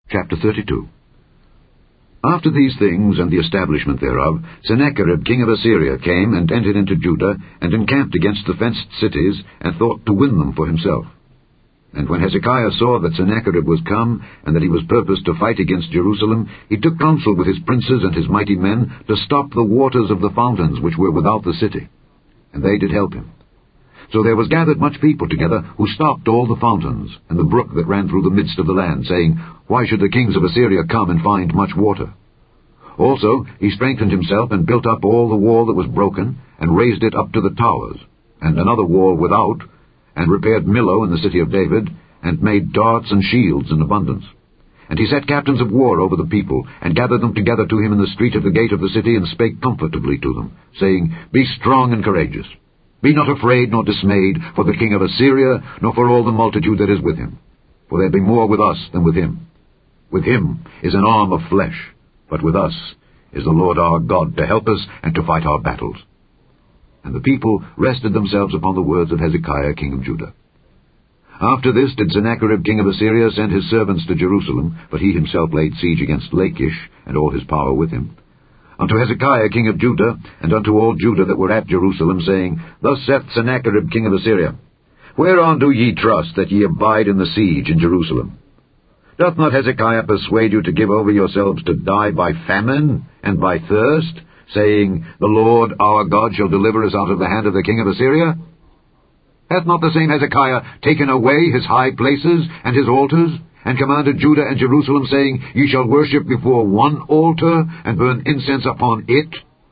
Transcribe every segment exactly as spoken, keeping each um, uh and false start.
Chapter thirty-two. After these things and the establishment thereof, Sennacherib king of Assyria came and entered into Judah, and encamped against the fenced cities, and thought to win them for himself. And when Hezekiah saw that Sennacherib was come, and that he was purposed to fight against Jerusalem, he took counsel with his princes and his mighty men to stop the waters of the fountains which were without the city. And they did help him. So there was gathered much people together, who stopped all the fountains, and the brook that ran through the midst of the land, saying, Why should the kings of Assyria come and find much water? Also he strengthened himself, and built up all the wall that was broken, and raised it up to the towers, and another wall without, and repaired Millo in the city of David, and made darts and shields in abundance. And he set captains of war over the people, and gathered them together to him in the street of the gate of the city, and spake comfortably to them, saying, Be strong and courageous. Be not afraid nor dismayed for the king of Assyria, nor for all the multitude that is with him. For there be more with us than with him. With him is an arm of flesh, but with us is the Lord our God to help us and to fight our battles. And the people rested themselves upon the words of Hezekiah king of Judah. After this did Sennacherib king of Assyria send his servants to Jerusalem, but he himself laid siege against Lachish, and all his power with him, unto Hezekiah king of Judah, and unto all Judah that were at Jerusalem, saying, Thus saith Sennacherib king of Assyria, Whereon do ye trust that ye abide in the siege in Jerusalem? Doth not Hezekiah persuade you to give over yourselves to die by famine and by thirst, saying, The Lord our God shall deliver us out of the hand of the king of Assyria? Hath not the same Hezekiah taken away his high places and his altars, and commanded Judah and Jerusalem, saying, Ye shall worship before one altar, and burn incense upon it?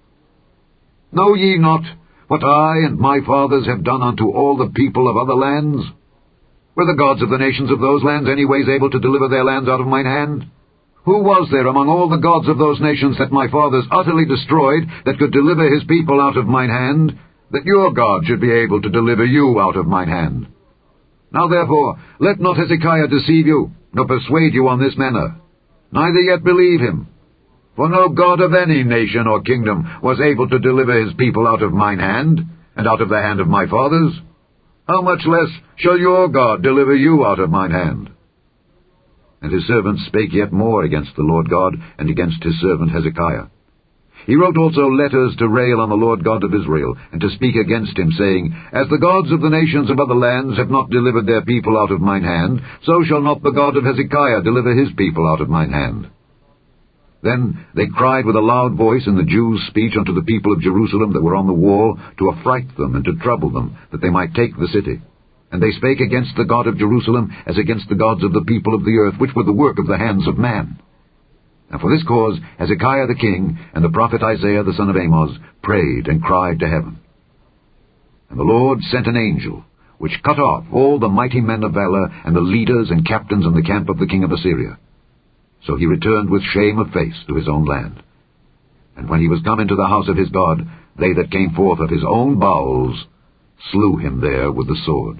Know ye not what I and my fathers have done unto all the people of other lands? Were the gods of the nations of those lands anyways able to deliver their lands out of mine hand? Who was there among all the gods of those nations that my fathers utterly destroyed, that could deliver his people out of mine hand, that your God should be able to deliver you out of mine hand? Now therefore, let not Hezekiah deceive you, nor persuade you on this manner, neither yet believe him. For no God of any nation or kingdom was able to deliver his people out of mine hand, and out of the hand of my fathers. How much less shall your God deliver you out of mine hand? And his servants spake yet more against the Lord God, and against his servant Hezekiah. He wrote also letters to rail on the Lord God of Israel, and to speak against him, saying, As the gods of the nations of other lands have not delivered their people out of mine hand, so shall not the God of Hezekiah deliver his people out of mine hand. Then they cried with a loud voice in the Jews' speech unto the people of Jerusalem that were on the wall, to affright them and to trouble them, that they might take the city. And they spake against the God of Jerusalem, as against the gods of the people of the earth, which were the work of the hands of man. And for this cause Hezekiah the king, and the prophet Isaiah the son of Amoz, prayed and cried to heaven. And the Lord sent an angel, which cut off all the mighty men of valor, and the leaders and captains in the camp of the king of Assyria. So he returned with shame of face to his own land. And when he was come into the house of his God, they that came forth of his own bowels slew him there with the sword.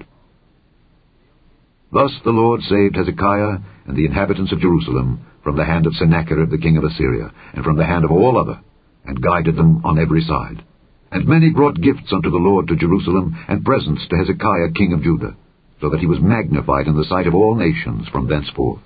Thus the Lord saved Hezekiah and the inhabitants of Jerusalem from the hand of Sennacherib the king of Assyria, and from the hand of all other, and guided them on every side. And many brought gifts unto the Lord to Jerusalem, and presents to Hezekiah king of Judah, so that he was magnified in the sight of all nations from thenceforth.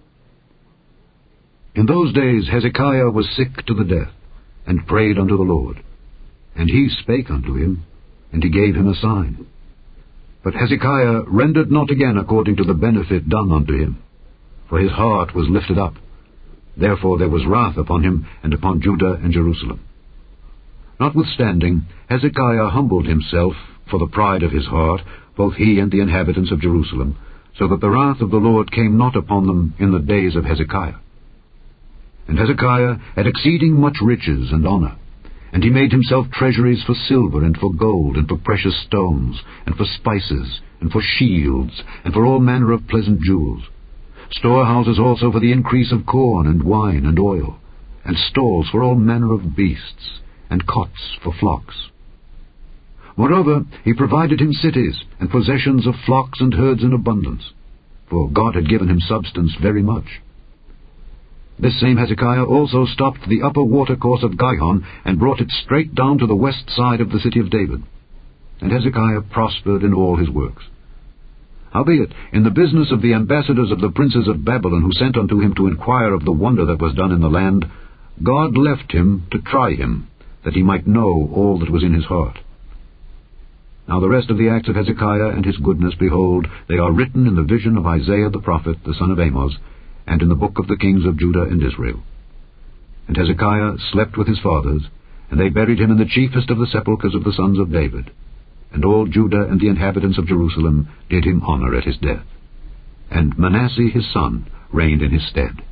In those days Hezekiah was sick to the death, and prayed unto the Lord. And he spake unto him, and he gave him a sign. But Hezekiah rendered not again according to the benefit done unto him, for his heart was lifted up. Therefore there was wrath upon him, and upon Judah and Jerusalem. Notwithstanding, Hezekiah humbled himself for the pride of his heart, both he and the inhabitants of Jerusalem, so that the wrath of the Lord came not upon them in the days of Hezekiah. And Hezekiah had exceeding much riches and honour, and he made himself treasuries for silver, and for gold, and for precious stones, and for spices, and for shields, and for all manner of pleasant jewels, storehouses also for the increase of corn, and wine, and oil, and stalls for all manner of beasts, and cots for flocks. Moreover, he provided him cities, and possessions of flocks and herds in abundance, for God had given him substance very much. This same Hezekiah also stopped the upper watercourse of Gihon, and brought it straight down to the west side of the city of David. And Hezekiah prospered in all his works. Howbeit, in the business of the ambassadors of the princes of Babylon, who sent unto him to inquire of the wonder that was done in the land, God left him to try him, that he might know all that was in his heart. Now the rest of the acts of Hezekiah and his goodness, behold, they are written in the vision of Isaiah the prophet, the son of Amoz, and in the book of the kings of Judah and Israel. And Hezekiah slept with his fathers, and they buried him in the chiefest of the sepulchres of the sons of David. And all Judah and the inhabitants of Jerusalem did him honor at his death. And Manasseh his son reigned in his stead.